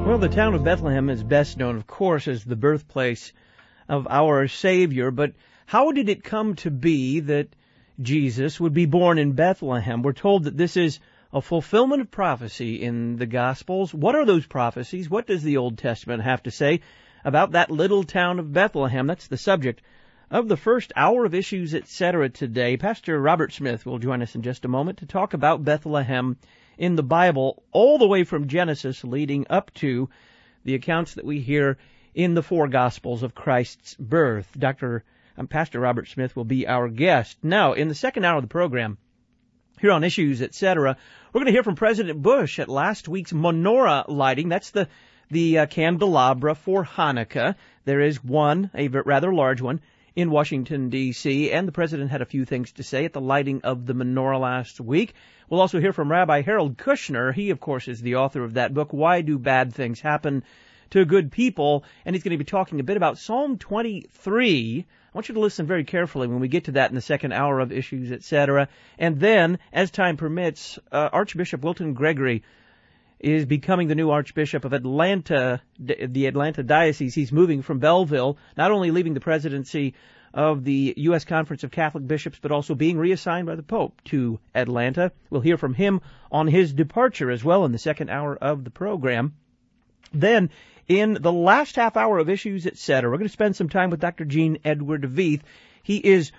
Well, the town of Bethlehem is best known, of course, as the birthplace of our Savior, but how did it come to be that Jesus would be born in Bethlehem? We're told that this is a fulfillment of prophecy in the Gospels. What are those prophecies? What does the Old Testament have to say about that little town of Bethlehem? That's the subject of the first hour of Issues, Etc. today. Pastor Robert Smith will join us in just a moment to talk about Bethlehem in the Bible, all the way from Genesis leading up to the accounts that we hear in the four Gospels of Christ's birth. Pastor Robert Smith will be our guest. Now, in the second hour of the program, here on Issues, Etc., we're going to hear from President Bush at last week's menorah lighting. That's the candelabra for Hanukkah. There is one, a rather large one, in Washington, D.C., and the President had a few things to say at the lighting of the menorah last week. We'll also hear from Rabbi Harold Kushner. He, of course, is the author of that book, Why Do Bad Things Happen to Good People? And he's going to be talking a bit about Psalm 23. I want you to listen very carefully when we get to that in the second hour of Issues, Etc. And then, as time permits, Archbishop Wilton Gregory is becoming the new Archbishop of Atlanta, the Atlanta Diocese. He's moving from Belleville, not only leaving the presidency of the U.S. Conference of Catholic Bishops, but also being reassigned by the Pope to Atlanta. We'll hear from him on his departure as well in the second hour of the program. Then, in the last half hour of Issues, Etc., we're going to spend some time with Dr. Gene Edward Veith. He is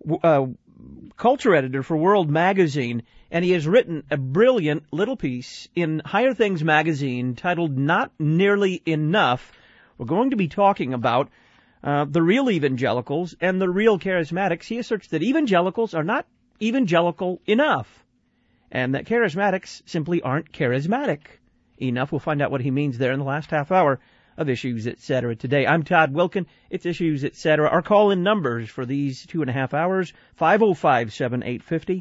culture editor for World Magazine, and he has written a brilliant little piece in Higher Things magazine titled Not Nearly Enough. We're going to be talking about the real evangelicals and the real charismatics. He asserts that evangelicals are not evangelical enough, and that charismatics simply aren't charismatic enough. We'll find out what he means there in the last half hour of Issues, Etc. today. I'm Todd Wilkin. It's Issues, Etc. Our call-in numbers for these 2.5 hours, 505-7850,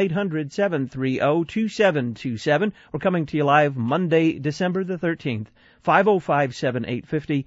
1-800-730-2727. We're coming to you live Monday, December the 13th, 505-7850,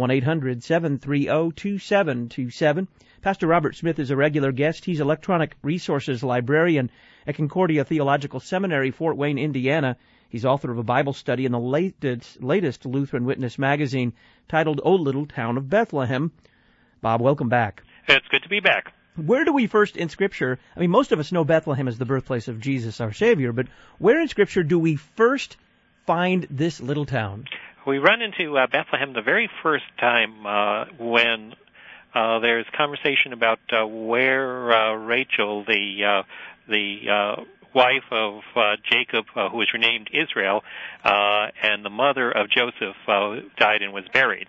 1-800-730-2727. Pastor Robert Smith is a regular guest. He's electronic resources librarian at Concordia Theological Seminary, Fort Wayne, Indiana. He's author of a Bible study in the latest Lutheran Witness magazine titled O Little Town of Bethlehem. Bob, welcome back. It's good to be back. Where do we first in Scripture, most of us know Bethlehem as the birthplace of Jesus, our Savior, but where in Scripture do we first find this little town? We run into Bethlehem the very first time when there's conversation about where Rachel, the wife of Jacob, who was renamed Israel, and the mother of Joseph, died and was buried.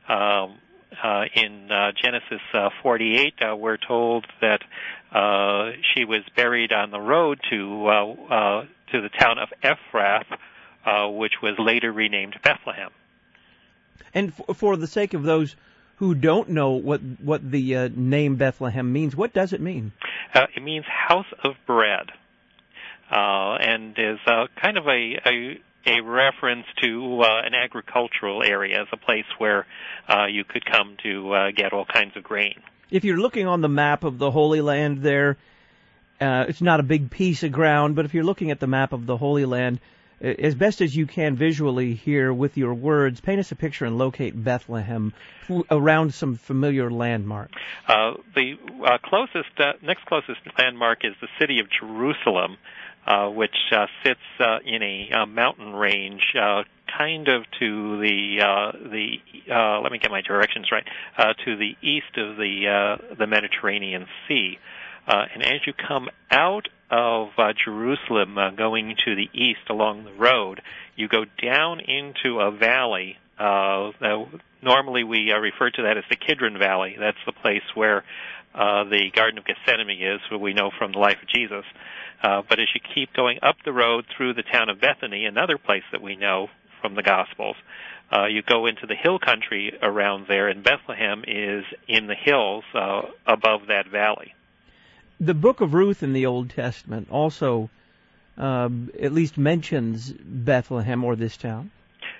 In Genesis 48, we're told that she was buried on the road to the town of Ephrath, which was later renamed Bethlehem. And for the sake of those who don't know what the name Bethlehem means, what does it mean? It means house of bread. And is kind of a reference to an agricultural area as a place where you could come to get all kinds of grain. If you're looking on the map of the Holy Land there, it's not a big piece of ground, but if you're looking at the map of the Holy Land, as best as you can visually here with your words, paint us a picture and locate Bethlehem around some familiar landmarks. The next closest landmark is the city of Jerusalem, which sits in a mountain range, kind of to the let me get my directions right, to the east of the Mediterranean Sea. And as you come out of Jerusalem, going to the east along the road, you go down into a valley. Normally we refer to that as the Kidron Valley. That's the place where the Garden of Gethsemane is, what we know from the life of Jesus. But as you keep going up the road through the town of Bethany, another place that we know from the Gospels, you go into the hill country around there, and Bethlehem is in the hills above that valley. The book of Ruth in the Old Testament also at least mentions Bethlehem or this town.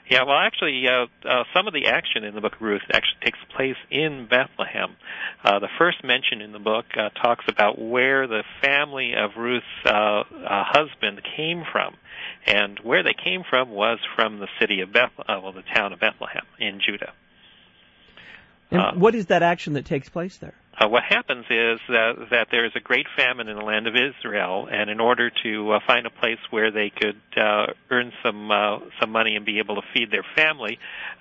Yeah, well, actually, some of the action in the book of Ruth actually takes place in Bethlehem. The first mention in the book talks about where the family of Ruth's husband came from. And where they came from was from the city of the town of Bethlehem in Judah. And what is that action that takes place there? What happens is that there is a great famine in the land of Israel, and in order to find a place where they could earn some money and be able to feed their family,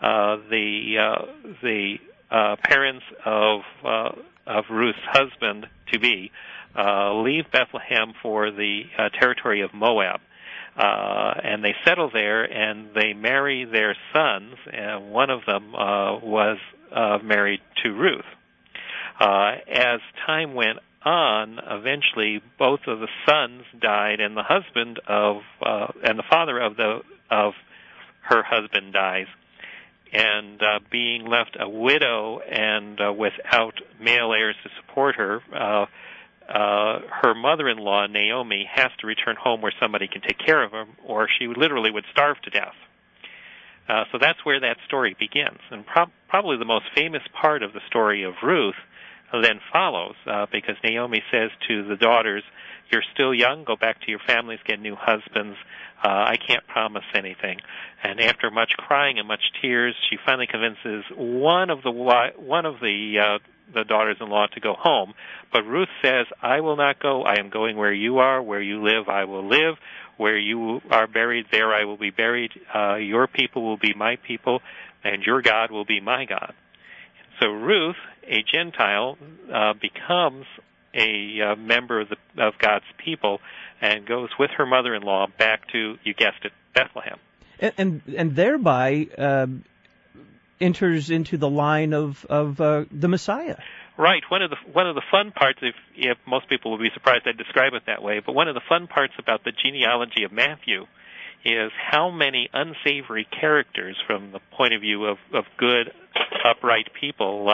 the parents of Ruth's husband to be leave Bethlehem for the territory of Moab. And they settle there, and they marry their sons, and one of them was married to Ruth. As time went on, eventually both of the sons died, and the husband and the father of her husband dies, and being left a widow and without male heirs to support her, her mother-in-law Naomi has to return home where somebody can take care of her, or she literally would starve to death. So that's where that story begins, and probably the most famous part of the story of Ruth then follows, because Naomi says to the daughters, "You're still young, go back to your families, get new husbands. I can't promise anything." And after much crying and much tears, she finally convinces one of the daughters-in-law to go home. But Ruth says, "I will not go. I am going where you are. Where you live, I will live. Where you are buried, there I will be buried. Your people will be my people, and your God will be my God." So Ruth, a Gentile, becomes a member of God's people and goes with her mother-in-law back to, you guessed it, Bethlehem. And thereby enters into the line of the Messiah. Right. One of the fun parts, if most people would be surprised I'd describe it that way, but one of the fun parts about the genealogy of Matthew is how many unsavory characters from the point of view of good, upright people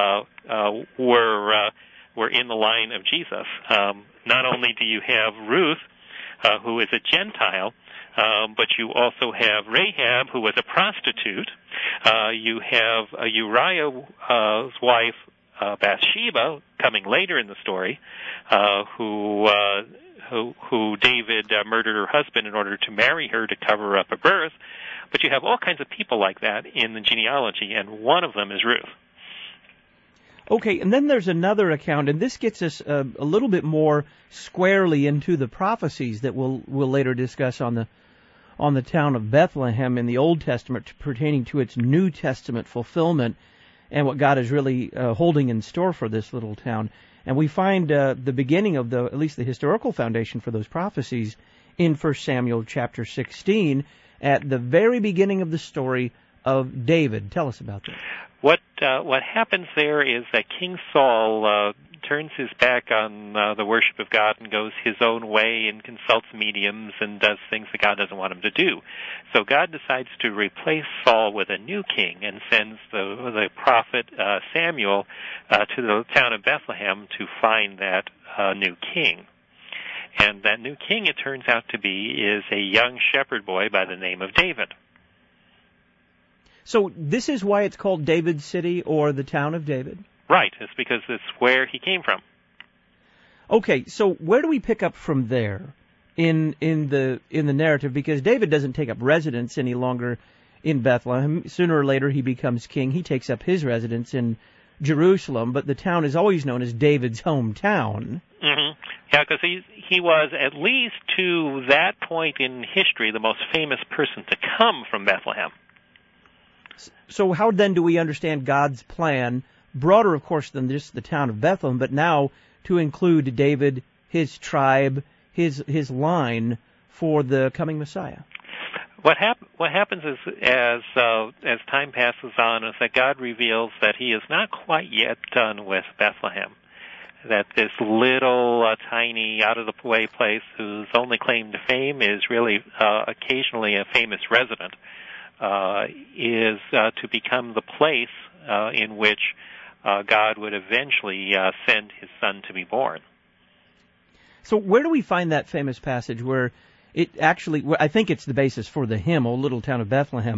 were in the line of Jesus. Not only do you have Ruth, who is a Gentile, but you also have Rahab, who was a prostitute. You have Uriah's wife, Bathsheba, coming later in the story, who David murdered her husband in order to marry her to cover up a birth. But you have all kinds of people like that in the genealogy, and one of them is Ruth. Okay, and then there's another account, and this gets us a little bit more squarely into the prophecies that we'll later discuss on the town of Bethlehem in the Old Testament pertaining to its New Testament fulfillment and what God is really holding in store for this little town. And we find the beginning of at least the historical foundation for those prophecies in 1 Samuel chapter 16 at the very beginning of the story of David. Tell us about that. What happens there is that King Saul turns his back on the worship of God and goes his own way and consults mediums and does things that God doesn't want him to do. So God decides to replace Saul with a new king and sends the prophet Samuel to the town of Bethlehem to find that new king. And that new king, it turns out to be, is a young shepherd boy by the name of David. So this is why it's called David's City or the town of David? Right. It's because it's where he came from. Okay, so where do we pick up from there in the narrative? Because David doesn't take up residence any longer in Bethlehem. Sooner or later he becomes king. He takes up his residence in Jerusalem, but the town is always known as David's hometown. Mm-hmm. Yeah, because he was, at least to that point in history, the most famous person to come from Bethlehem. So how then do we understand God's plan, broader, of course, than just the town of Bethlehem, but now to include David, his tribe, his line for the coming Messiah? What happens is, as time passes on, is that God reveals that He is not quite yet done with Bethlehem. That this little, tiny, out-of-the-way place whose only claim to fame is really occasionally a famous resident, is to become the place in which God would eventually send His Son to be born. So where do we find that famous passage where it actually, I think it's the basis for the hymn, O Little Town of Bethlehem,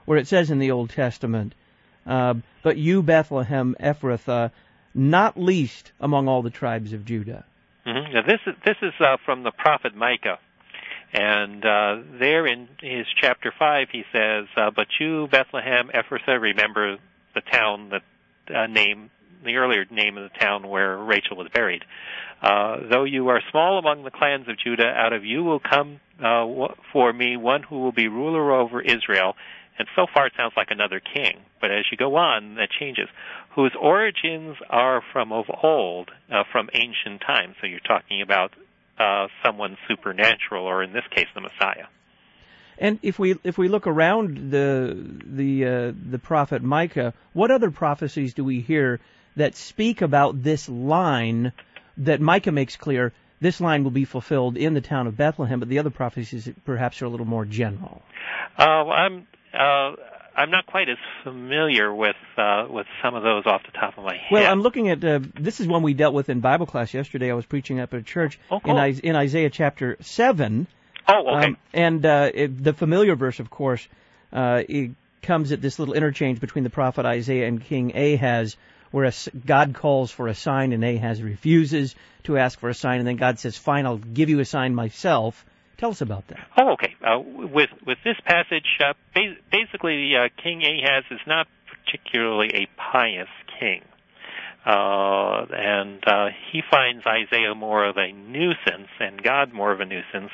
where it says in the Old Testament, but you, Bethlehem Ephrathah, not least among all the tribes of Judah. Mm-hmm. Now this is from the prophet Micah. And there in his chapter 5 he says, but you, Bethlehem Ephrathah, remember the town that the earlier name of the town where Rachel was buried. Though you are small among the clans of Judah, out of you will come for me one who will be ruler over Israel. And so far it sounds like another king. But as you go on, that changes. Whose origins are from of old, from ancient times. So you're talking about someone supernatural, or in this case, the Messiah. And if we look around the prophet Micah, what other prophecies do we hear that speak about this line that Micah makes clear? This line will be fulfilled in the town of Bethlehem, but the other prophecies perhaps are a little more general. I'm not quite as familiar with some of those off the top of my head. Well, I'm looking at this is one we dealt with in Bible class yesterday. I was preaching up at a church in Isaiah chapter 7. Oh, okay. The familiar verse, of course, it comes at this little interchange between the prophet Isaiah and King Ahaz, where God calls for a sign and Ahaz refuses to ask for a sign, and then God says, "Fine, I'll give you a sign myself." Tell us about that. Oh, okay. With this passage, basically, King Ahaz is not particularly a pious king, and he finds Isaiah more of a nuisance and God more of a nuisance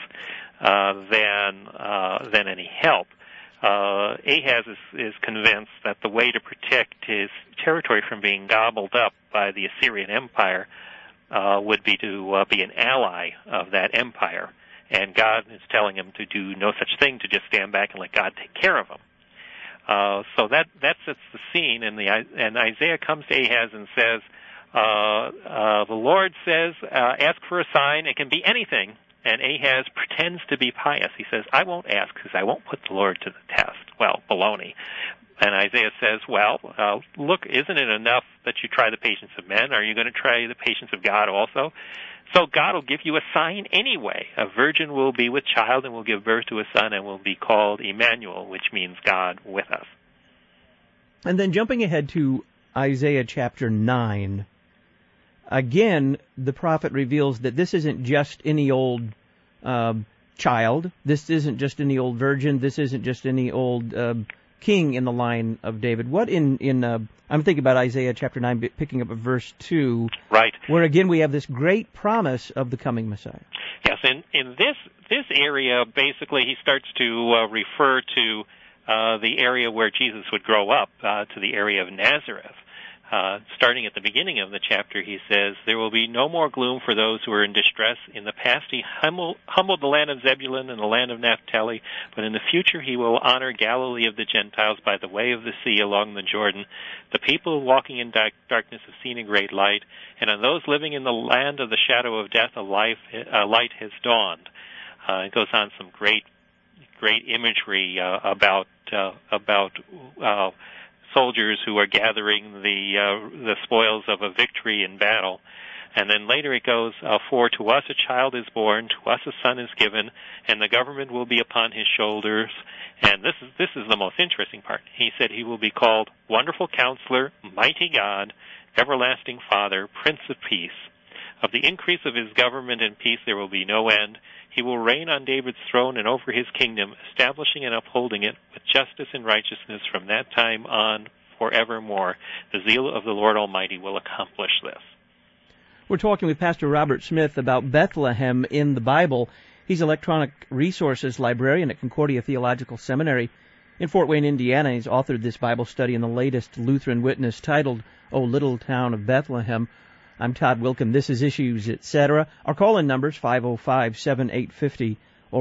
than any help. Ahaz is convinced that the way to protect his territory from being gobbled up by the Assyrian Empire would be to be an ally of that empire. And God is telling him to do no such thing, to just stand back and let God take care of him. So that sets the scene, and Isaiah comes to Ahaz and says, the Lord says, ask for a sign. It can be anything. And Ahaz pretends to be pious. He says, I won't ask because I won't put the Lord to the test. Well, baloney. And Isaiah says, well, look, isn't it enough that you try the patience of men? Are you going to try the patience of God also? So God will give you a sign anyway. A virgin will be with child and will give birth to a son and will be called Emmanuel, which means God with us. And then jumping ahead to Isaiah chapter 9, again, the prophet reveals that this isn't just any old child. This isn't just any old virgin. This isn't just any old king in the line of David. What I'm thinking about Isaiah chapter 9, picking up at verse 2. Right. Where again we have this great promise of the coming Messiah. Yes, in this area, basically he starts to refer to the area where Jesus would grow up, to the area of Nazareth. Starting at the beginning of the chapter, he says, there will be no more gloom for those who are in distress. In the past, he humbled the land of Zebulun and the land of Naphtali, but in the future he will honor Galilee of the Gentiles by the way of the sea along the Jordan. The people walking in darkness have seen a great light, and on those living in the land of the shadow of death, a light has dawned. It goes on some great imagery about soldiers who are gathering the spoils of a victory in battle. And then later it goes, for to us a child is born, to us a son is given, and the government will be upon his shoulders. And this is the most interesting part. He said he will be called Wonderful Counselor, Mighty God, Everlasting Father, Prince of Peace. Of the increase of his government and peace there will be no end. He will reign on David's throne and over his kingdom, establishing and upholding it with justice and righteousness from that time on forevermore. The zeal of the Lord Almighty will accomplish this. We're talking with Pastor Robert Smith about Bethlehem in the Bible. He's electronic resources librarian at Concordia Theological Seminary in Fort Wayne, Indiana. He's authored this Bible study in the latest Lutheran Witness titled, O Little Town of Bethlehem. I'm Todd Wilkin. This is Issues, Etc. Our call-in numbers 505-7850 or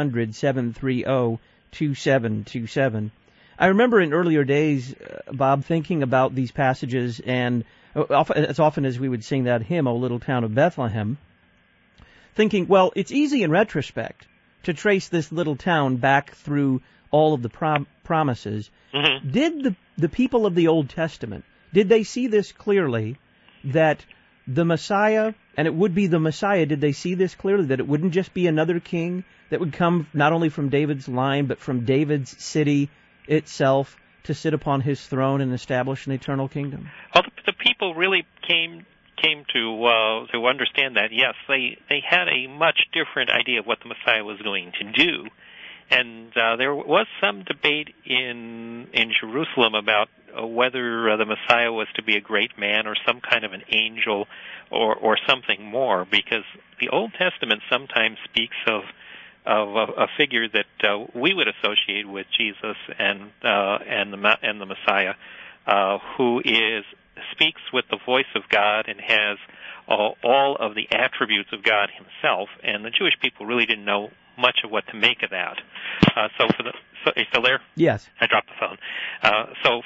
1-800-730-2727. I remember in earlier days, Bob, thinking about these passages, and as often as we would sing that hymn, O Little Town of Bethlehem, thinking, well, it's easy in retrospect to trace this little town back through all of the promises. Mm-hmm. Did the people of the Old Testament, did they see this clearly, that the Messiah, and it would be the Messiah, did they see this clearly, that it wouldn't just be another king that would come not only from David's line, but from David's city itself to sit upon his throne and establish an eternal kingdom? Well, the people really came to understand that. Yes, they had a much different idea of what the Messiah was going to do, and there was some debate in Jerusalem about whether the Messiah was to be a great man or some kind of an angel or something more, because the Old Testament sometimes speaks of a figure that we would associate with Jesus and the Messiah, who speaks with the voice of God and has all of the attributes of God himself, and the Jewish people really didn't know much of what to make of that. Are you still there? Yes. I dropped the phone. So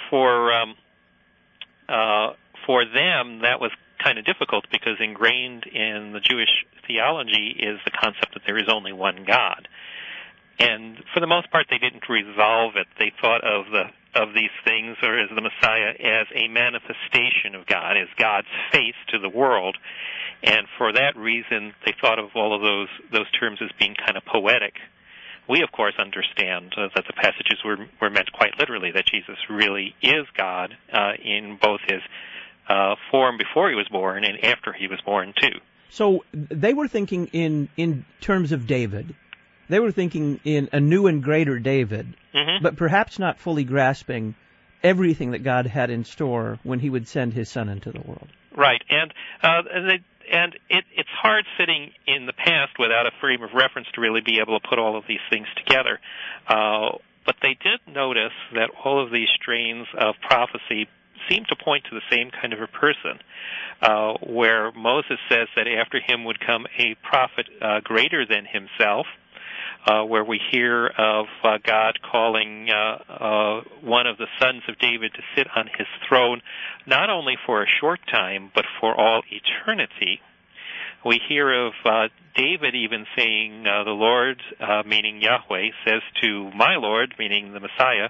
for them, that was kind of difficult, because ingrained in the Jewish theology is the concept that there is only one God. And for the most part, they didn't resolve it. They thought of these things, or as the Messiah, as a manifestation of God, as God's face to the world. And for that reason, they thought of all of those terms as being kind of poetic. We, of course, understand that the passages were meant quite literally, that Jesus really is God in both his form before he was born and after he was born, too. So they were thinking in terms of David. They were thinking in a new and greater David, but perhaps not fully grasping everything that God had in store when he would send his Son into the world. Right, and it's hard sitting in the past without a frame of reference to really be able to put all of these things together. But they did notice that all of these strains of prophecy seem to point to the same kind of a person, where Moses says that after him would come a prophet greater than himself, where we hear of God calling one of the sons of David to sit on his throne, not only for a short time, but for all eternity. We hear of David even saying, the Lord, meaning Yahweh, says to my Lord, meaning the Messiah,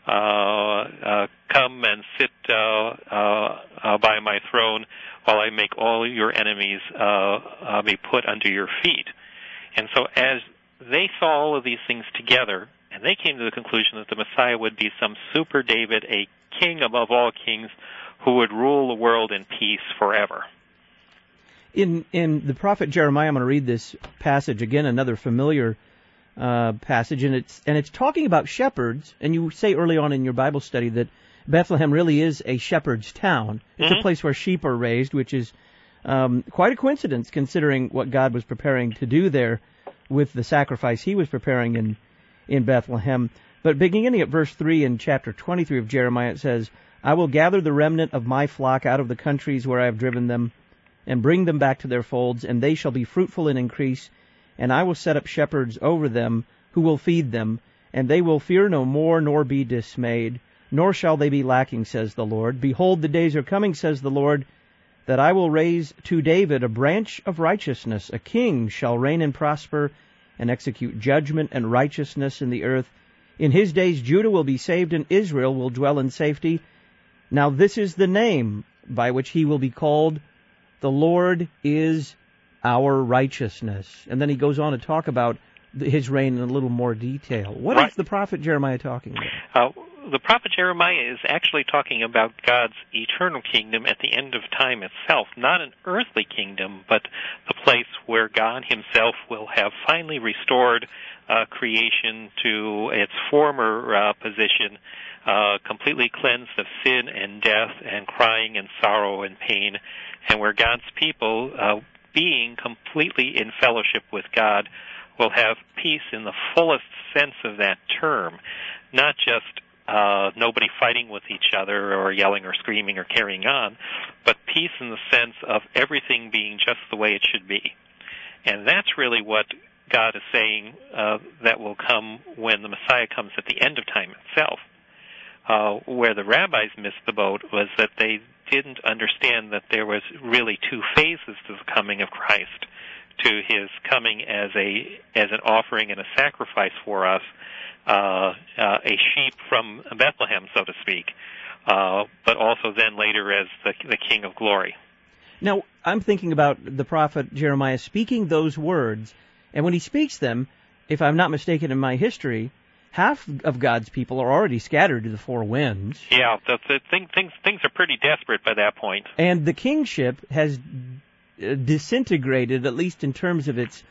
come and sit by my throne while I make all your enemies be put under your feet. And so as they saw all of these things together, and they came to the conclusion that the Messiah would be some super David, a king above all kings, who would rule the world in peace forever. In the prophet Jeremiah, I'm going to read this passage again, another familiar passage, and it's talking about shepherds. And you say early on in your Bible study that Bethlehem really is a shepherd's town. It's a place where sheep are raised, which is quite a coincidence considering what God was preparing to do there with the sacrifice he was preparing in Bethlehem. But beginning at verse 3 in chapter 23 of Jeremiah, it says, I will gather the remnant of my flock out of the countries where I have driven them, and bring them back to their folds, and they shall be fruitful and increase, and I will set up shepherds over them, who will feed them, and they will fear no more, nor be dismayed, nor shall they be lacking, says the Lord. Behold, the days are coming, says the Lord, that I will raise to David a branch of righteousness. A king shall reign and prosper, and execute judgment and righteousness in the earth. In his days Judah will be saved, and Israel will dwell in safety. Now this is the name by which he will be called. The Lord is our righteousness. And then he goes on to talk about his reign in a little more detail. What is the prophet Jeremiah talking about? The prophet Jeremiah is actually talking about God's eternal kingdom at the end of time itself, not an earthly kingdom, but the place where God himself will have finally restored creation to its former position, completely cleansed of sin and death and crying and sorrow and pain, and where God's people, being completely in fellowship with God, will have peace in the fullest sense of that term, not just nobody fighting with each other or yelling or screaming or carrying on, but peace in the sense of everything being just the way it should be. And that's really what God is saying that will come when the Messiah comes at the end of time itself. Where the rabbis missed the boat was that they didn't understand that there was really two phases to the coming of Christ, to his coming as an offering and a sacrifice for us, a sheep from Bethlehem, so to speak, but also then later as the King of Glory. Now, I'm thinking about the prophet Jeremiah speaking those words, and when he speaks them, if I'm not mistaken in my history, half of God's people are already scattered to the four winds. Yeah, things are pretty desperate by that point. And the kingship has disintegrated, at least in terms of its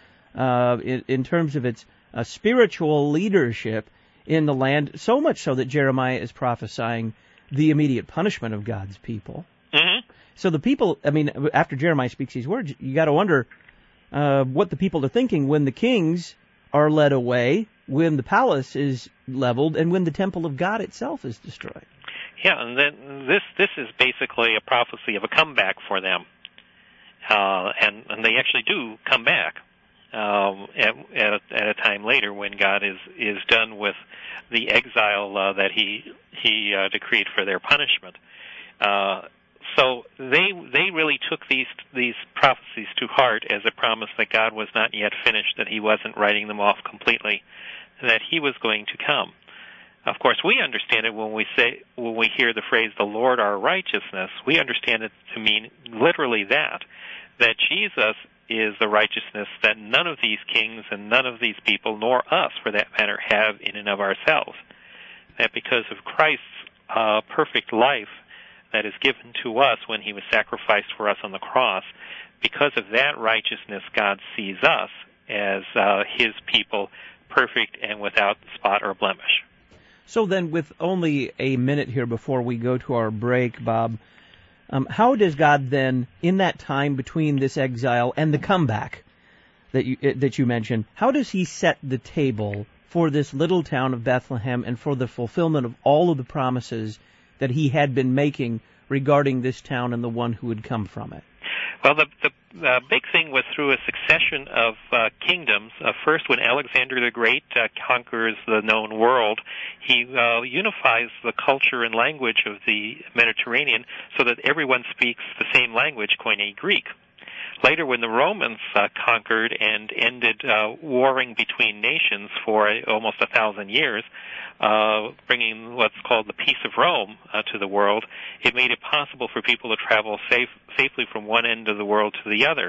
spiritual leadership in the land, so much so that Jeremiah is prophesying the immediate punishment of God's people. Mm-hmm. So the people, after Jeremiah speaks these words, you got to wonder what the people are thinking when the kings are led away, when the palace is leveled, and when the temple of God itself is destroyed. Yeah, and then this is basically a prophecy of a comeback for them, and they actually do come back at a time later when God is done with the exile that He decreed for their punishment. So they really took these prophecies to heart as a promise that God was not yet finished, that He wasn't writing them off completely, that He was going to come. Of course, we understand it when we hear the phrase "the Lord our righteousness." We understand it to mean literally that Jesus is the righteousness that none of these kings and none of these people, nor us for that matter, have in and of ourselves. That because of Christ's perfect life that is given to us when He was sacrificed for us on the cross, because of that righteousness, God sees us as His people, perfect and without spot or blemish. So then, with only a minute here before we go to our break, Bob, how does God then, in that time between this exile and the comeback that you mentioned, how does He set the table for this little town of Bethlehem and for the fulfillment of all of the promises that He had been making regarding this town and the one who would come from it? Well, the big thing was through a succession of kingdoms. First, when Alexander the Great conquers the known world, he unifies the culture and language of the Mediterranean so that everyone speaks the same language, Koine Greek. Later, when the Romans conquered and ended warring between nations for almost 1,000 years, bringing what's called the Peace of Rome to the world, it made it possible for people to travel safely from one end of the world to the other.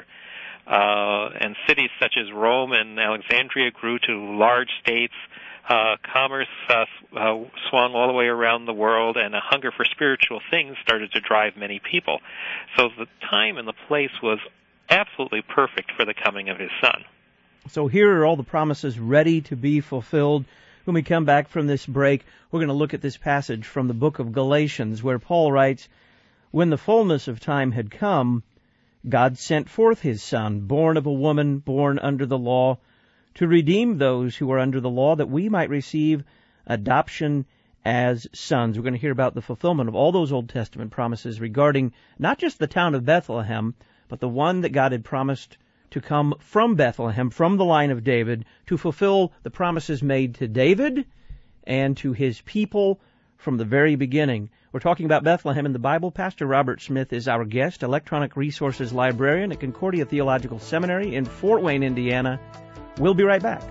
And cities such as Rome and Alexandria grew to large states. Commerce swung all the way around the world, and a hunger for spiritual things started to drive many people. So the time and the place was absolutely perfect for the coming of His Son. So here are all the promises ready to be fulfilled. When we come back from this break, we're going to look at this passage from the book of Galatians, where Paul writes, "When the fullness of time had come, God sent forth His Son, born of a woman, born under the law, to redeem those who are under the law, that we might receive adoption as sons." We're going to hear about the fulfillment of all those Old Testament promises regarding not just the town of Bethlehem, but the one that God had promised to come from Bethlehem, from the line of David, to fulfill the promises made to David and to his people from the very beginning. We're talking about Bethlehem in the Bible. Pastor Robert Smith is our guest, electronic resources librarian at Concordia Theological Seminary in Fort Wayne, Indiana. We'll be right back.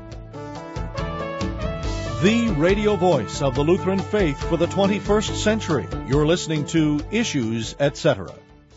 The radio voice of the Lutheran faith for the 21st century. You're listening to Issues, Etc.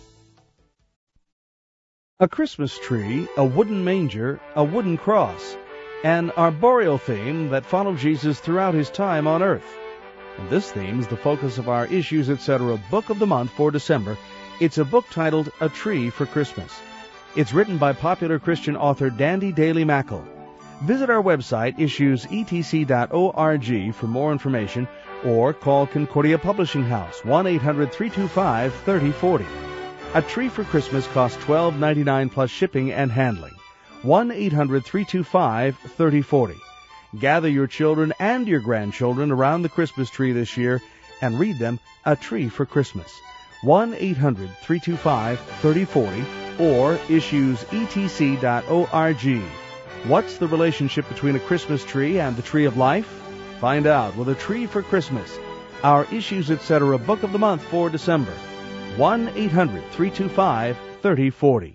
A Christmas tree, a wooden manger, a wooden cross, an arboreal theme that followed Jesus throughout His time on earth. And this theme is the focus of our Issues, Etc. Book of the Month for December. It's a book titled A Tree for Christmas. It's written by popular Christian author Dandy Daly Mackle. Visit our website, issuesetc.org, for more information, or call Concordia Publishing House, 1-800-325-3040. A Tree for Christmas costs $12.99 plus shipping and handling. 1-800-325-3040. Gather your children and your grandchildren around the Christmas tree this year and read them A Tree for Christmas. 1-800-325-3040 or issuesetc.org. What's the relationship between a Christmas tree and the tree of life? Find out with A Tree for Christmas, our Issues, Etc. Book of the Month for December. 1-800-325-3040.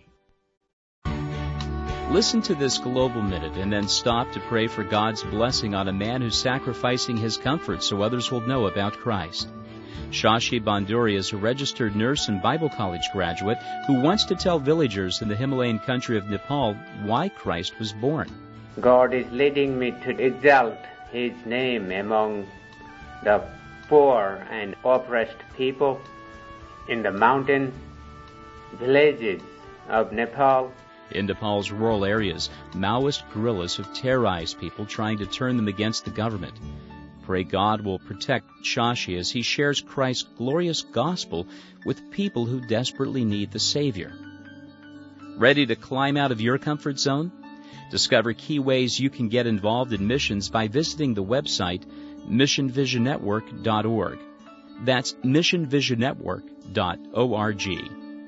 Listen to this Global Minute and then stop to pray for God's blessing on a man who's sacrificing his comfort so others will know about Christ. Shashi Banduri is a registered nurse and Bible college graduate who wants to tell villagers in the Himalayan country of Nepal why Christ was born. God is leading me to exalt his name among the poor and oppressed people in the mountain villages of Nepal. In Nepal's rural areas, Maoist guerrillas have terrorized people, trying to turn them against the government. Pray God will protect Shashi as he shares Christ's glorious gospel with people who desperately need the Savior. Ready to climb out of your comfort zone? Discover key ways you can get involved in missions by visiting the website missionvisionnetwork.org. That's missionvisionnetwork.org.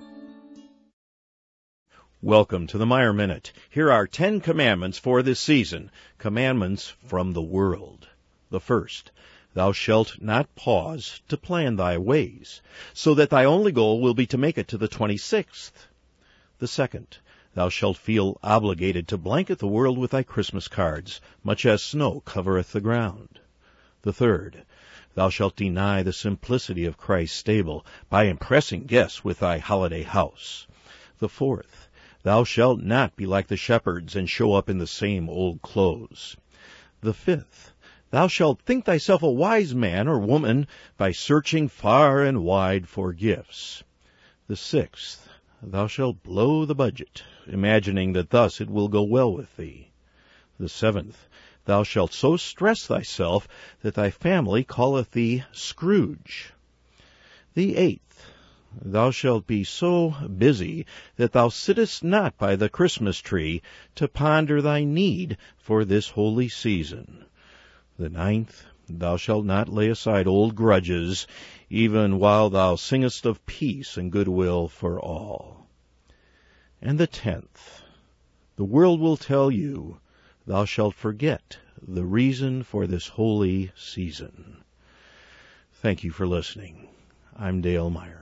Welcome to the Meyer Minute. Here are 10 commandments for this season, commandments from the world. The first, thou shalt not pause to plan thy ways, so that thy only goal will be to make it to the 26th. The second, thou shalt feel obligated to blanket the world with thy Christmas cards, much as snow covereth the ground. The third, thou shalt deny the simplicity of Christ's stable by impressing guests with thy holiday house. The fourth, thou shalt not be like the shepherds and show up in the same old clothes. The fifth, thou shalt think thyself a wise man or woman by searching far and wide for gifts. The sixth, thou shalt blow the budget, imagining that thus it will go well with thee. The seventh, thou shalt so stress thyself that thy family calleth thee Scrooge. The eighth, thou shalt be so busy that thou sittest not by the Christmas tree to ponder thy need for this holy season. The ninth, thou shalt not lay aside old grudges, even while thou singest of peace and goodwill for all. And the 10th, the world will tell you, thou shalt forget the reason for this holy season. Thank you for listening. I'm Dale Meyer.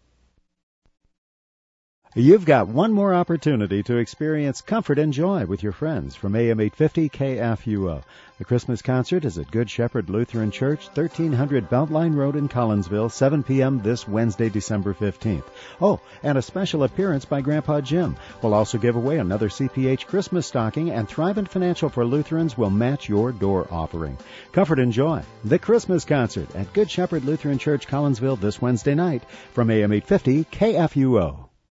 You've got one more opportunity to experience comfort and joy with your friends from AM 850 KFUO. The Christmas concert is at Good Shepherd Lutheran Church, 1300 Beltline Road in Collinsville, 7 p.m. this Wednesday, December 15th. Oh, and a special appearance by Grandpa Jim. We'll also give away another CPH Christmas stocking, and Thrivent Financial for Lutherans will match your door offering. Comfort and joy. The Christmas concert at Good Shepherd Lutheran Church, Collinsville this Wednesday night from AM 850 KFUO.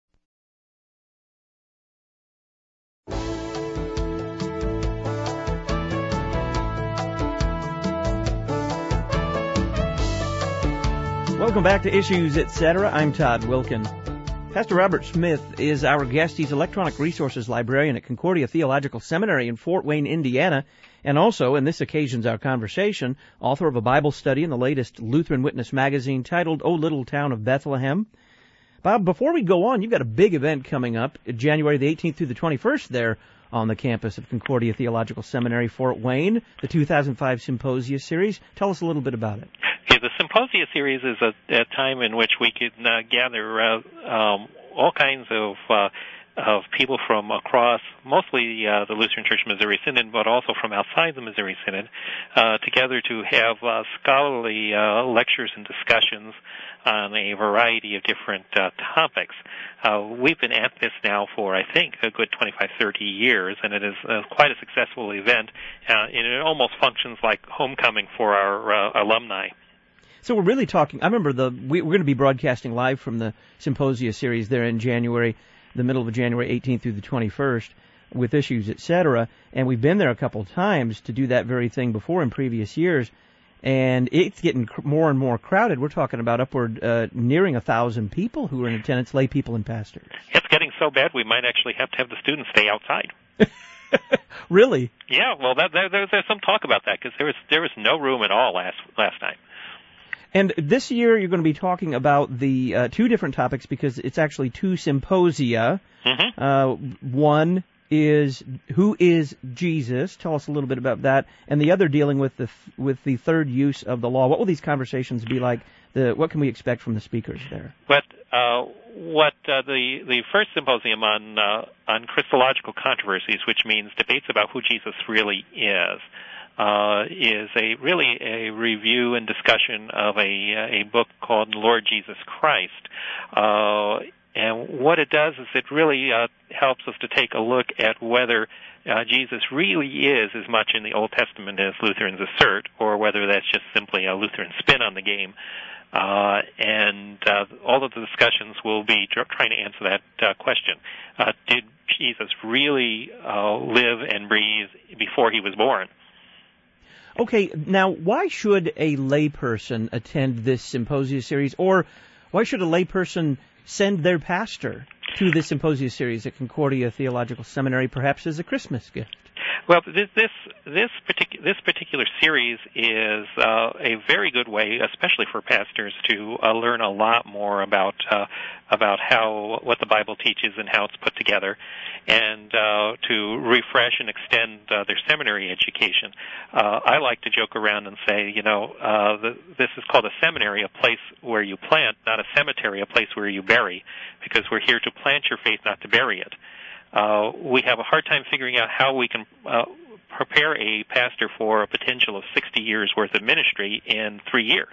Welcome back to Issues, Etc. I'm Todd Wilkin. Pastor Robert Smith is our guest. He's Electronic Resources Librarian at Concordia Theological Seminary in Fort Wayne, Indiana, and also, and this occasions our conversation, author of a Bible study in the latest Lutheran Witness magazine titled, O Little Town of Bethlehem. Bob, before we go on, you've got a big event coming up, January the 18th through the 21st there on the campus of Concordia Theological Seminary, Fort Wayne, the 2005 Symposia Series. Tell us a little bit about it. Yeah, the Symposia Series is a time in which we can gather all kinds of people from across, mostly the Lutheran Church Missouri Synod, but also from outside the Missouri Synod, together to have scholarly lectures and discussions on a variety of different topics. We've been at this now for, I think, a good 25, 30 years, and it is quite a successful event, and it almost functions like homecoming for our alumni. So we're really talking, I remember we're going to be broadcasting live from the Symposia Series there in January, the middle of January 18th through the 21st, with Issues, etc., and we've been there a couple of times to do that very thing before in previous years, and it's getting more and more crowded. We're talking about upward nearing 1,000 people who are in attendance, lay people and pastors. It's getting so bad we might actually have to have the students stay outside. Really? Yeah, well, there's some talk about that, because there was no room at all last time. And this year you're going to be talking about the two different topics, because it's actually two symposia. Mm-hmm. One is who is Jesus? Tell us a little bit about that, and the other dealing with the third use of the law. What will these conversations be like? What can we expect from the speakers there? But the first symposium on Christological controversies, which means debates about who Jesus really is really a review and discussion of a book called Lord Jesus Christ. And what it does is it really helps us to take a look at whether Jesus really is as much in the Old Testament as Lutherans assert, or whether that's just simply a Lutheran spin on the game. And all of the discussions will be trying to answer that question. Did Jesus really live and breathe before he was born? Okay, now why should a layperson attend this symposia series, or why should a layperson send their pastor to this symposia series at Concordia Theological Seminary, perhaps as a Christmas gift? Well, this particular series is a very good way, especially for pastors, to learn a lot more about what the Bible teaches and how it's put together, and to refresh and extend their seminary education. I like to joke around and say, this is called a seminary, a place where you plant, not a cemetery, a place where you bury, because we're here to plant your faith, not to bury it. We have a hard time figuring out how we can prepare a pastor for a potential of 60 years worth of ministry in 3 years.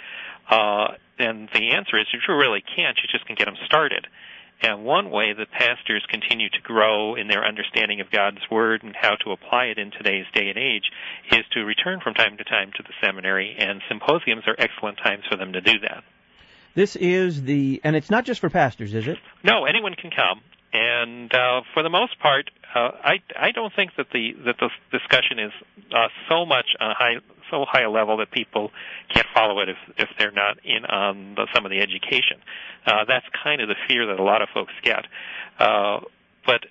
And the answer is you really can't. You just can get them started. And one way that pastors continue to grow in their understanding of God's Word and how to apply it in today's day and age is to return from time to time to the seminary, and symposiums are excellent times for them to do that. This is and it's not just for pastors, is it? No, anyone can come. And for the most part, I don't think that the discussion is so much on so high a level that people can't follow it if they're not in on some of the education. That's kind of the fear that a lot of folks get. But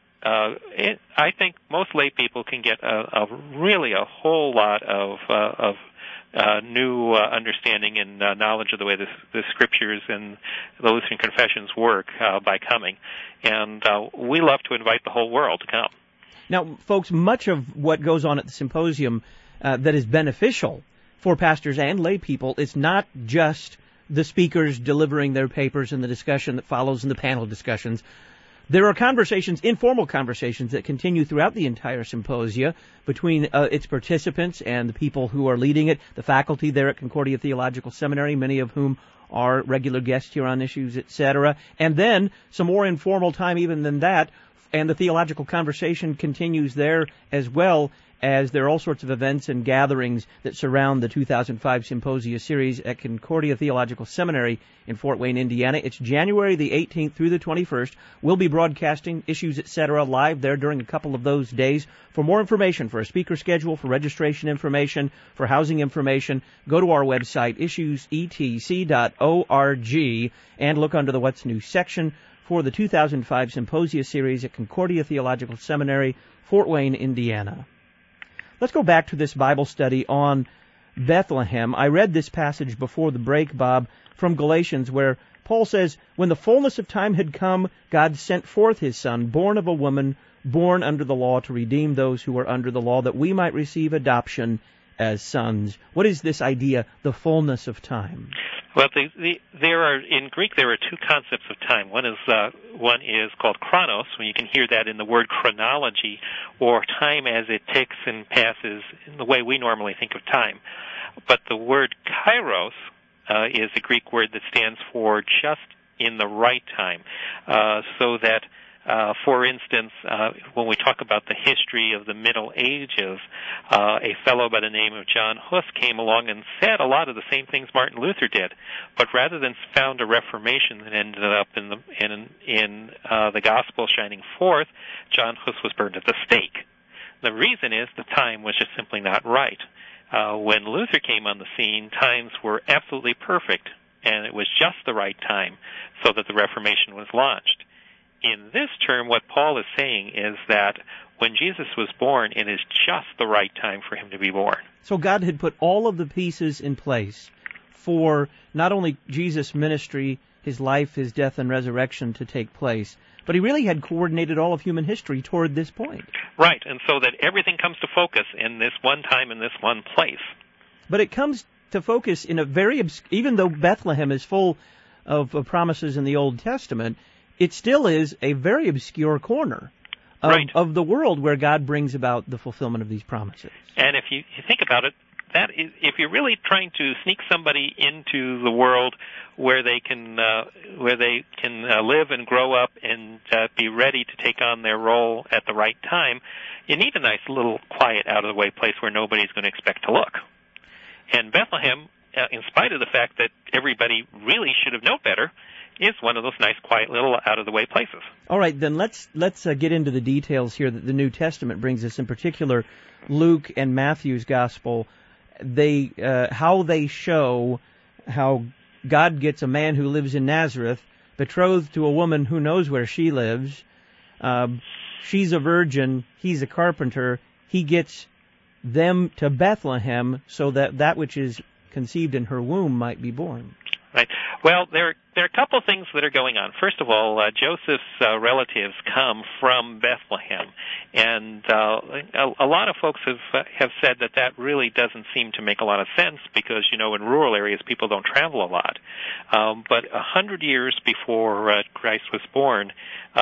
I think most lay people can get really a whole lot of new understanding and knowledge of the way the Scriptures and the Lutheran confessions work by coming. And we love to invite the whole world to come. Now, folks, much of what goes on at the symposium that is beneficial for pastors and lay people is not just the speakers delivering their papers and the discussion that follows and the panel discussions. There are conversations, informal conversations, that continue throughout the entire symposia between its participants and the people who are leading it, the faculty there at Concordia Theological Seminary, many of whom are regular guests here on Issues, etc. And then some more informal time even than that, and the theological conversation continues there as well, as there are all sorts of events and gatherings that surround the 2005 Symposia series at Concordia Theological Seminary in Fort Wayne, Indiana. It's January the 18th through the 21st. We'll be broadcasting Issues, etc. live there during a couple of those days. For more information, for a speaker schedule, for registration information, for housing information, go to our website, issuesetc.org, and look under the What's New section for the 2005 Symposia series at Concordia Theological Seminary, Fort Wayne, Indiana. Let's go back to this Bible study on Bethlehem. I read this passage before the break, Bob, from Galatians, where Paul says, "When the fullness of time had come, God sent forth his Son, born of a woman, born under the law, to redeem those who were under the law, that we might receive adoption as sons." What is this idea, the fullness of time? Well, in Greek there are two concepts of time. One is called chronos, when you can hear that in the word chronology, or time as it ticks and passes in the way we normally think of time. But the word kairos is a Greek word that stands for just in the right time, so that for instance, when we talk about the history of the Middle Ages, a fellow by the name of John Hus came along and said a lot of the same things Martin Luther did, but rather than found a Reformation that ended up in the gospel shining forth, John Hus was burned at the stake. The reason is the time was just simply not right. When Luther came on the scene, times were absolutely perfect, and it was just the right time so that the Reformation was launched. In this term, what Paul is saying is that when Jesus was born, it is just the right time for him to be born. So God had put all of the pieces in place for not only Jesus' ministry, his life, his death, and resurrection to take place, but he really had coordinated all of human history toward this point. Right, and so that everything comes to focus in this one time, in this one place. But it comes to focus in a very, even though Bethlehem is full of promises in the Old Testament, it still is a very obscure corner of the world where God brings about the fulfillment of these promises. And if you think about it, that is, if you're really trying to sneak somebody into the world where they can live and grow up and be ready to take on their role at the right time, you need a nice little quiet, out-of-the-way place where nobody's going to expect to look. And Bethlehem, in spite of the fact that everybody really should have known better, is one of those nice, quiet, little out-of-the-way places. All right, then let's get into the details here that the New Testament brings us. In particular, Luke and Matthew's Gospel, how they show how God gets a man who lives in Nazareth betrothed to a woman who knows where she lives. She's a virgin. He's a carpenter. He gets them to Bethlehem so that which is conceived in her womb might be born. Right. Well, there are a couple of things that are going on. First of all, Joseph's relatives come from Bethlehem, and a lot of folks have said that really doesn't seem to make a lot of sense because, in rural areas people don't travel a lot. But 100 years before Christ was born,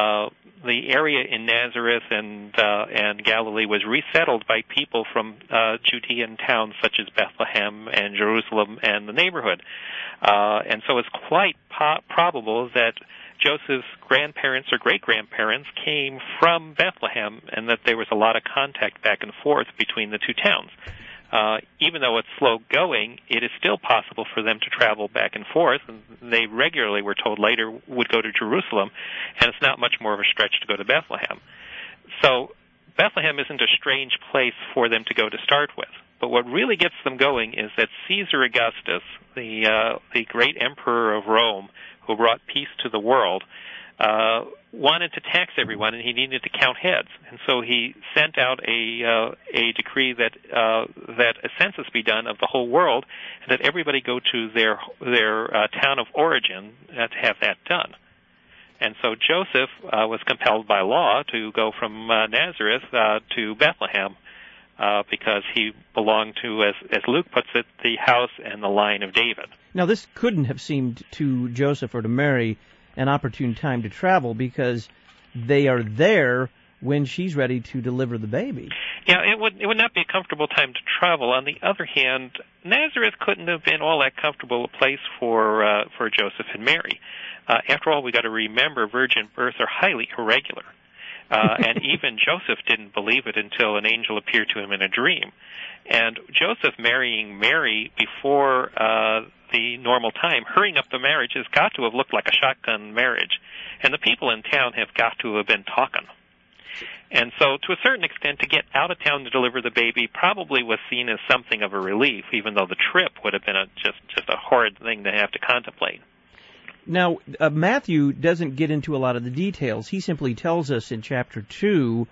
the area in Nazareth and Galilee was resettled by people from Judean towns such as Bethlehem and Jerusalem and the neighborhood. And so it's quite probable that Joseph's grandparents or great-grandparents came from Bethlehem and that there was a lot of contact back and forth between the two towns. Even though it's slow going, it is still possible for them to travel back and forth, and they regularly, we're told later, would go to Jerusalem, and it's not much more of a stretch to go to Bethlehem. So Bethlehem isn't a strange place for them to go to start with. But what really gets them going is that Caesar Augustus, the great emperor of Rome, who brought peace to the world, wanted to tax everyone, and he needed to count heads. And so he sent out a decree that a census be done of the whole world, and that everybody go to their town of origin to have that done. And so Joseph was compelled by law to go from Nazareth to Bethlehem, because he belonged to, as Luke puts it, the house and the line of David. Now, this couldn't have seemed to Joseph or to Mary an opportune time to travel because they are there when she's ready to deliver the baby. Yeah, it would not be a comfortable time to travel. On the other hand, Nazareth couldn't have been all that comfortable a place for Joseph and Mary. After all, we got to remember virgin births are highly irregular. And even Joseph didn't believe it until an angel appeared to him in a dream. And Joseph marrying Mary before the normal time, hurrying up the marriage, has got to have looked like a shotgun marriage. And the people in town have got to have been talking. And so, to a certain extent, to get out of town to deliver the baby probably was seen as something of a relief, even though the trip would have been just a horrid thing to have to contemplate. Now, Matthew doesn't get into a lot of the details. He simply tells us in chapter 2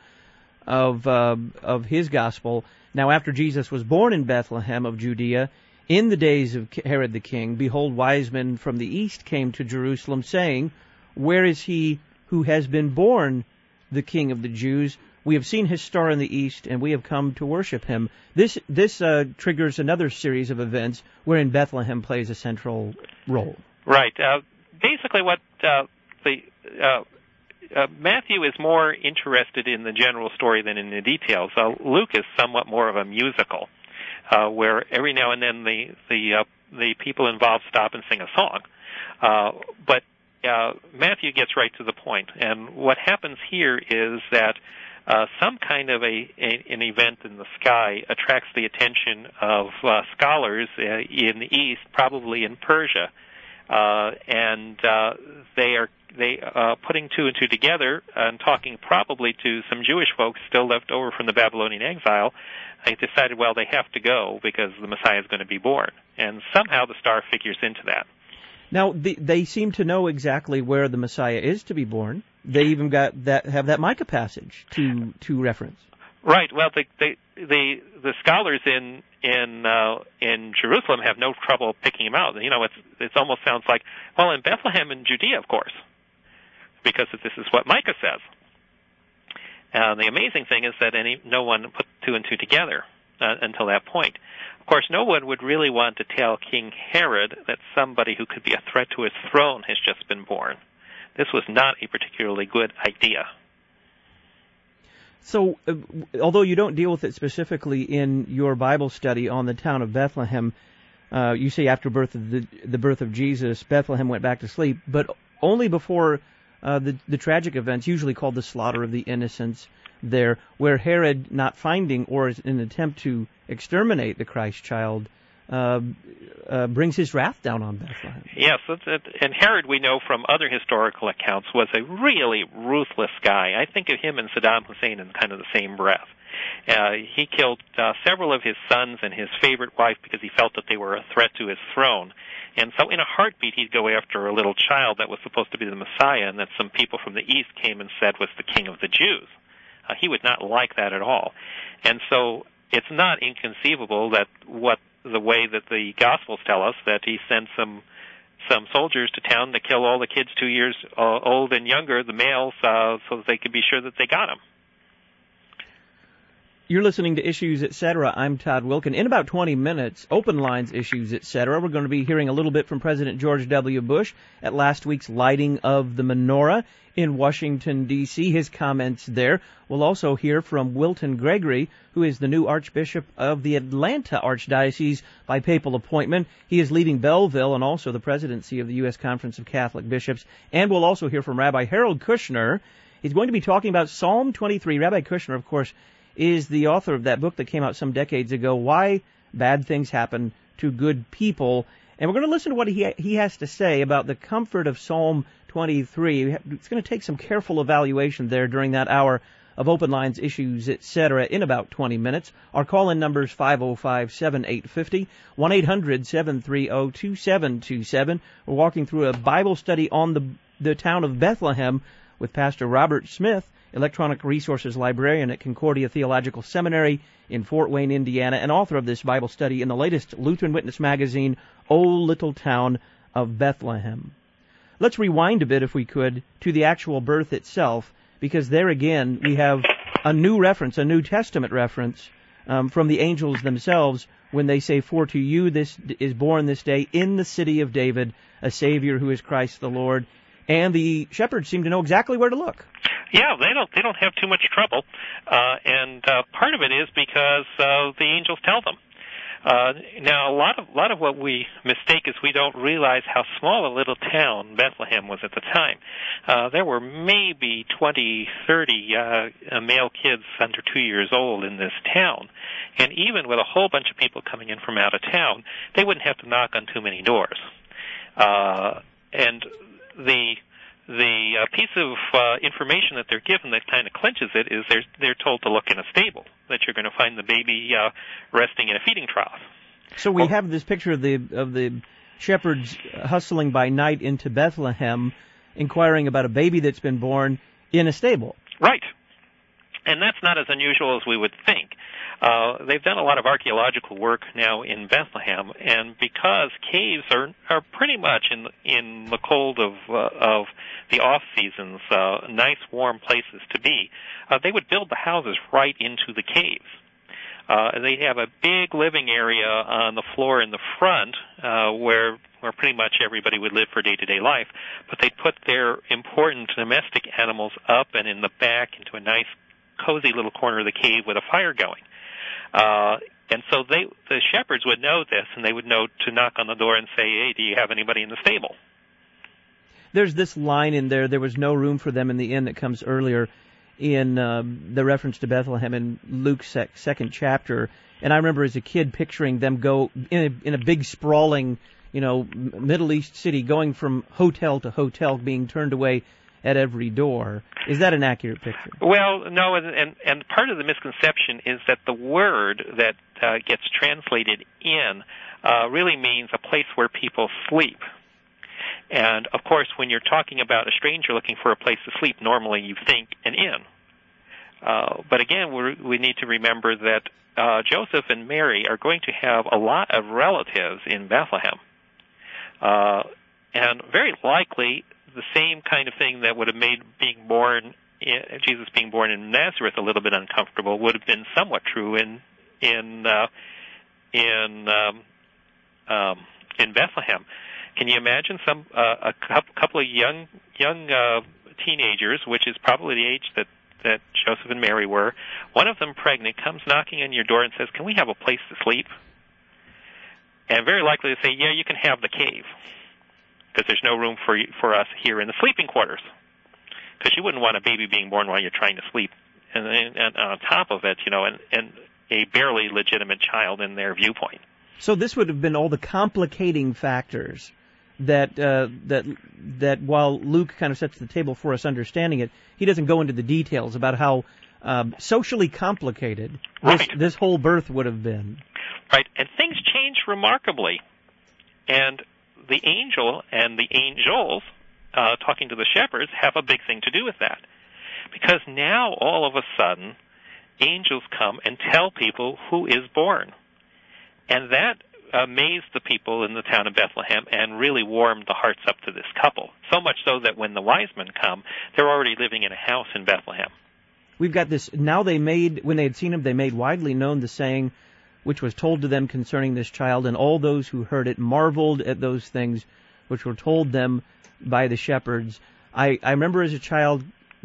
of his gospel, now after Jesus was born in Bethlehem of Judea, in the days of Herod the king, behold, wise men from the east came to Jerusalem, saying, where is he who has been born the King of the Jews? We have seen his star in the east, and we have come to worship him. This triggers another series of events wherein Bethlehem plays a central role. Right. Basically, what Matthew is more interested in the general story than in the details. Luke is somewhat more of a musical, where every now and then the people involved stop and sing a song. But Matthew gets right to the point, and what happens here is that some kind of an event in the sky attracts the attention of scholars in the East, probably in Persia. And they are putting two and two together and talking probably to some Jewish folks still left over from the Babylonian exile. They decided, well, they have to go because the Messiah is going to be born. And somehow the star figures into that. Now, they seem to know exactly where the Messiah is to be born. They even have that Micah passage to reference. Right. Well, the scholars in Jerusalem have no trouble picking him out. It almost sounds like, well, in Bethlehem and Judea, of course, because this is what Micah says. The amazing thing is that no one put two and two together until that point. Of course, no one would really want to tell King Herod that somebody who could be a threat to his throne has just been born. This was not a particularly good idea. So, although you don't deal with it specifically in your Bible study on the town of Bethlehem, you say after the birth of Jesus, Bethlehem went back to sleep, but only before the tragic events, usually called the slaughter of the innocents there, where Herod, not finding or in an attempt to exterminate the Christ child, brings his wrath down on Bethlehem. Yes, and Herod, we know from other historical accounts, was a really ruthless guy. I think of him and Saddam Hussein in kind of the same breath. He killed several of his sons and his favorite wife because he felt that they were a threat to his throne. And so in a heartbeat, he'd go after a little child that was supposed to be the Messiah and that some people from the East came and said was the King of the Jews. He would not like that at all. And so it's not inconceivable that the way that the Gospels tell us, that he sent some soldiers to town to kill all the kids 2 years old and younger, the males, so that they could be sure that they got him. You're listening to Issues, Etc. I'm Todd Wilken. In about 20 minutes, Open Lines Issues, Etc. We're going to be hearing a little bit from President George W. Bush at last week's lighting of the menorah in Washington, D.C., his comments there. We'll also hear from Wilton Gregory, who is the new Archbishop of the Atlanta Archdiocese by papal appointment. He is leaving Belleville and also the presidency of the U.S. Conference of Catholic Bishops. And we'll also hear from Rabbi Harold Kushner. He's going to be talking about Psalm 23. Rabbi Kushner, of course, is the author of that book that came out some decades ago, Why Bad Things Happen to Good People. And we're going to listen to what he has to say about the comfort of Psalm 23. It's going to take some careful evaluation there during that hour of Open Lines Issues, Etc. in about 20 minutes. Our call-in number is 505-7850, 1-800-730-2727. We're walking through a Bible study on the town of Bethlehem with Pastor Robert Smith, Electronic Resources Librarian at Concordia Theological Seminary in Fort Wayne, Indiana, and author of this Bible study in the latest Lutheran Witness magazine, O Little Town of Bethlehem. Let's rewind a bit, if we could, to the actual birth itself, because there again we have a new reference, a New Testament reference from the angels themselves when they say, For to you this is born this day in the city of David a Savior who is Christ the Lord. And the shepherds seem to know exactly where to look. Yeah, they don't have too much trouble, and part of it is because the angels tell them. Now, a lot of what we mistake is we don't realize how small a little town Bethlehem was at the time. There were maybe 20, 30 male kids under 2 years old in this town, and even with a whole bunch of people coming in from out of town, they wouldn't have to knock on too many doors. And the piece of information that they're given that kind of clinches it is they're told to look in a stable, that you're going to find the baby resting in a feeding trough. So we have this picture of the shepherds hustling by night into Bethlehem, inquiring about a baby that's been born in a stable. Right. And that's not as unusual as we would think. They've done a lot of archaeological work now in Bethlehem, and because caves are pretty much in the cold of the off seasons, nice warm places to be, they would build the houses right into the caves. They have a big living area on the floor in the front where pretty much everybody would live for day-to-day life, but they'd put their important domestic animals up and in the back into a nice cozy little corner of the cave with a fire going. And so the shepherds would know this, and they would know to knock on the door and say, hey, do you have anybody in the stable? There's this line in there was no room for them in the inn that comes earlier in the reference to Bethlehem in Luke's second chapter. And I remember as a kid picturing them go in a big sprawling, Middle East city, going from hotel to hotel, being turned away at every door. Is that an accurate picture? Well, no, and part of the misconception is that the word that gets translated in really means a place where people sleep. And, of course, when you're talking about a stranger looking for a place to sleep, normally you think an inn. But again, we need to remember that Joseph and Mary are going to have a lot of relatives in Bethlehem. And very likely the same kind of thing that would have made Jesus being born in Nazareth a little bit uncomfortable would have been somewhat true in Bethlehem. Can you imagine a couple of young teenagers, which is probably the age that that Joseph and Mary were, one of them pregnant, comes knocking on your door and says, "Can we have a place to sleep?" And very likely to say, "Yeah, you can have the cave, because there's no room for us here in the sleeping quarters." Because you wouldn't want a baby being born while you're trying to sleep, and on top of it, and a barely legitimate child in their viewpoint. So this would have been all the complicating factors that while Luke kind of sets the table for us understanding it, he doesn't go into the details about how socially complicated this whole birth would have been. Right, and things change remarkably. And the angel and the angels talking to the shepherds have a big thing to do with that. Because now, all of a sudden, angels come and tell people who is born. And that amazed the people in the town of Bethlehem and really warmed the hearts up to this couple. So much so that when the wise men come, they're already living in a house in Bethlehem. We've got this, now when they had seen him, they made widely known the saying which was told to them concerning this child, and all those who heard it marveled at those things which were told them by the shepherds. I remember as a child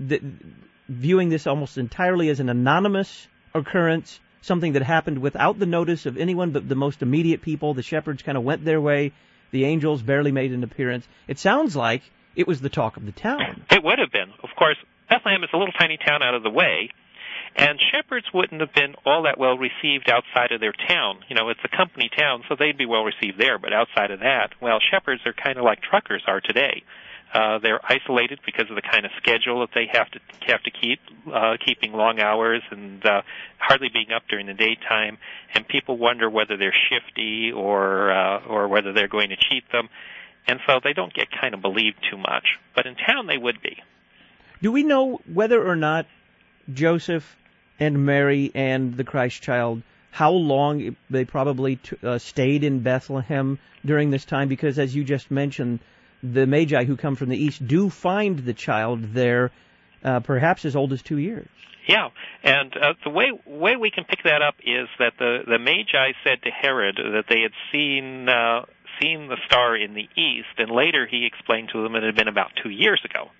viewing this almost entirely as an anonymous occurrence, something that happened without the notice of anyone but the most immediate people. The shepherds kind of went their way. The angels barely made an appearance. It sounds like it was the talk of the town. It would have been. Of course, Bethlehem is a little tiny town out of the way, and shepherds wouldn't have been all that well received outside of their town. It's a company town, so they'd be well received there, but outside of that, well, shepherds are kind of like truckers are today. They're isolated because of the kind of schedule that they have to keep, keeping long hours and hardly being up during the daytime. And people wonder whether they're shifty or whether they're going to cheat them, and so they don't get kind of believed too much. But in town, they would be. Do we know whether or not Joseph and Mary and the Christ child, how long they probably stayed in Bethlehem during this time? Because as you just mentioned, the Magi who come from the east do find the child there, perhaps as old as 2 years. Yeah, and the way we can pick that up is that the Magi said to Herod that they had seen the star in the east, and later he explained to them it had been about 2 years ago.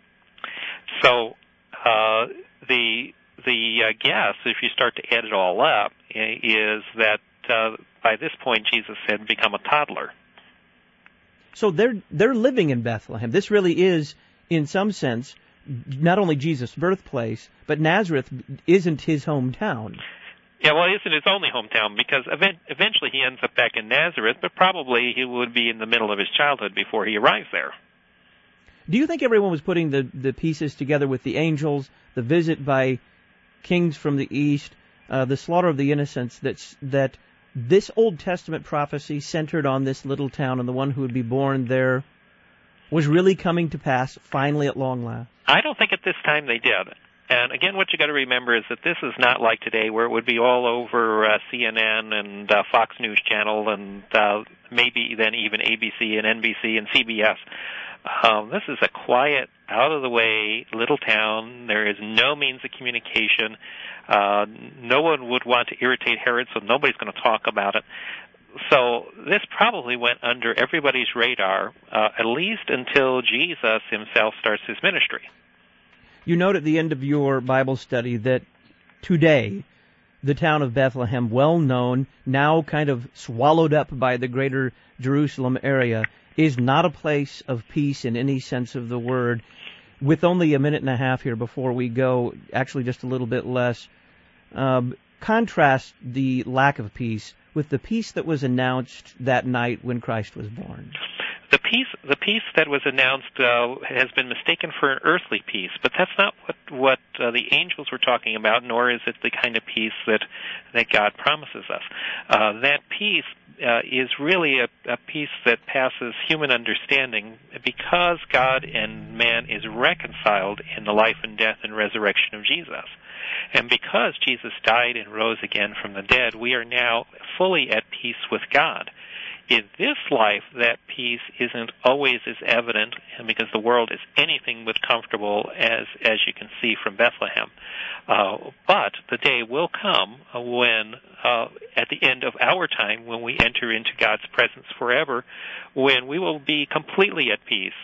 So the guess, if you start to add it all up, is that by this point Jesus had become a toddler. So they're living in Bethlehem. This really is, in some sense, not only Jesus' birthplace, but Nazareth isn't his hometown. Yeah, well, it isn't his only hometown, because eventually he ends up back in Nazareth, but probably he would be in the middle of his childhood before he arrives there. Do you think everyone was putting the pieces together with the angels, the visit by kings from the east, the slaughter of the innocents, that this Old Testament prophecy centered on this little town and the one who would be born there was really coming to pass finally at long last? I don't think at this time they did. And again, what you got to remember is that this is not like today, where it would be all over CNN and Fox News Channel and maybe then even ABC and NBC and CBS. This is a quiet, out-of-the-way little town. There is no means of communication. No one would want to irritate Herod, so nobody's going to talk about it. So this probably went under everybody's radar, at least until Jesus himself starts his ministry. You note at the end of your Bible study that today, the town of Bethlehem, well known, now kind of swallowed up by the greater Jerusalem area, is not a place of peace in any sense of the word. With only a minute and a half here before we go, actually just a little bit less, contrast the lack of peace with the peace that was announced that night when Christ was born. The peace that was announced has been mistaken for an earthly peace, but that's not what the angels were talking about, nor is it the kind of peace that God promises us. That peace is really a peace that passes human understanding, because God and man is reconciled in the life and death and resurrection of Jesus. And because Jesus died and rose again from the dead, we are now fully at peace with God. In this life, that peace isn't always as evident, and because the world is anything but comfortable, as you can see from Bethlehem. But the day will come when, at the end of our time, when we enter into God's presence forever, when we will be completely at peace,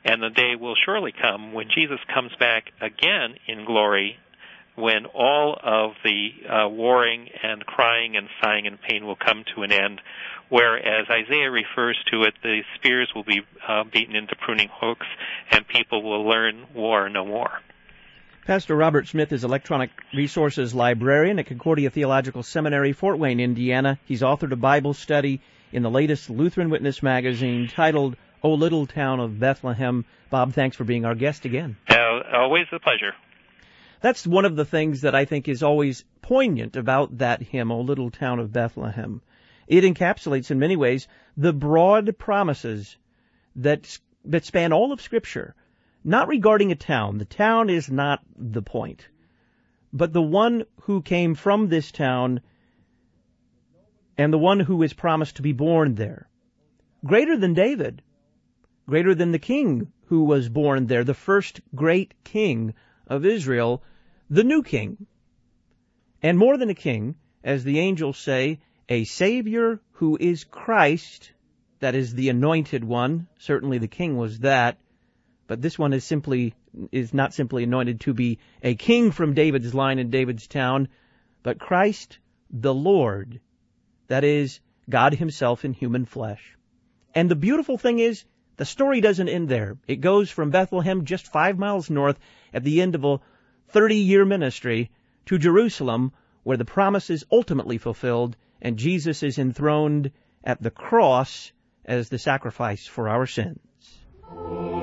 And the day will surely come when Jesus comes back again in glory, when all of the warring and crying and sighing and pain will come to an end, whereas Isaiah refers to it, the spears will be beaten into pruning hooks, and people will learn war no more. Pastor Robert Smith is Electronic Resources Librarian at Concordia Theological Seminary, Fort Wayne, Indiana. He's authored a Bible study in the latest Lutheran Witness magazine titled, O Little Town of Bethlehem. Bob, thanks for being our guest again. Always a pleasure. That's one of the things that I think is always poignant about that hymn, O Little Town of Bethlehem. It encapsulates in many ways the broad promises that span all of Scripture, not regarding a town. The town is not the point, but the one who came from this town and the one who is promised to be born there. Greater than David, greater than the king who was born there, the first great king of Israel, the new king. And more than a king, as the angels say, a Savior who is Christ, that is the anointed one. Certainly the king was that, but this one is not simply anointed to be a king from David's line in David's town, but Christ the Lord, that is, God himself in human flesh. And the beautiful thing is, the story doesn't end there. It goes from Bethlehem, just 5 miles north, at the end of a 30-year ministry, to Jerusalem, where the promise is ultimately fulfilled, and Jesus is enthroned at the cross as the sacrifice for our sins.